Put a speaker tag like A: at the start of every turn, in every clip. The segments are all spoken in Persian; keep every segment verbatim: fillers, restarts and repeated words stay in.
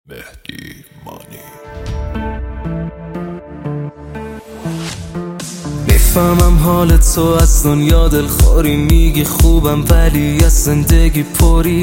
A: مهدی مانی.
B: میفهمم حال تو از دنیا دلخوری، میگی خوبم ولی از زندگی پری.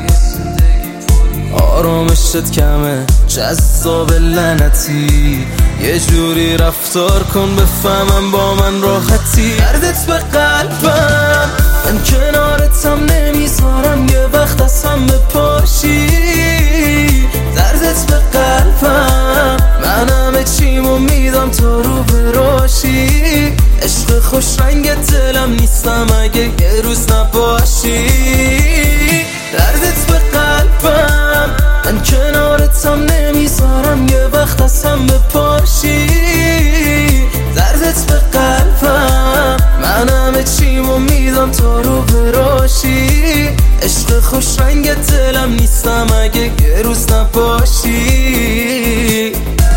B: آرامشت کمه جذاب لعنتی، یه جوری رفتار کن بفهمم با من راحتی. دردت به قلبم، من کنارتم نمیذارم یه وقت از هم بپاشی. دردت به قلبم، من همه چیمو میدم تا رو براشی. عشق خوش رنگ دلم نیستم اگه یه روز نباشی. دردت به قلبم، من کنارتم نمیذارم یه وقت از هم بپاشی. دردت به قلبم، من همه چیمو میدم تا رو براشی. عشق خوش رنگ دلم نیستم اگه یه روز نباشی.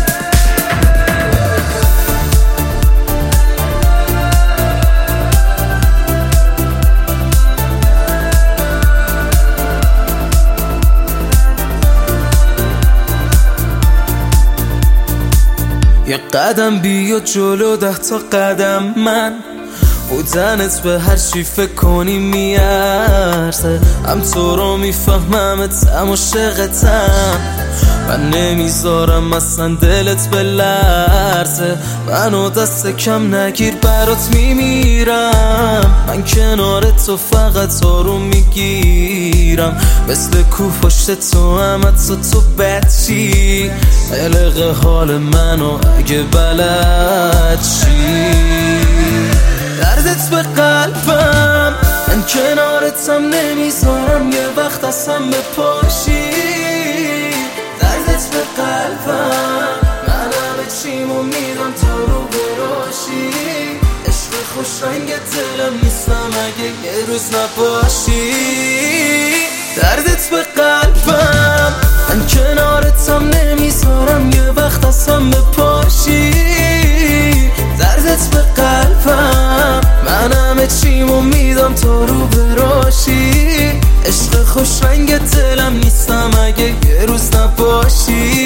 B: یه قدم بیا جلو، ده تا قدم من. بودنت به هر چی فکر کنی میارزه. هم تو رو میفهممت هم عاشقتم. من نمیذارم اصلا دلت بلرزه. منو دست کم نگیر برات میمیرم. من کنار تو فقط آروم میگیرم، مثل کوه پشت تو هم تو تو بچی. قلق حال منو اگه بلد چی. دردت به قلبم، من کنارتم نمیذارم یه وقت از هم بپاشی. دردت به قلبم، من همه چیمو میدم تا رو براشی. عشق خوش رنگ دلم نیستم اگه یه روز نباشی. دردت به قلبم، من کنارتم نمیذارم یه وقت از هم بپاشی. دردت به قلبم، من همه چیمو میدم تا رو براشی. عشق خوش رنگ دلم نیستم اگه یه روز نباشی.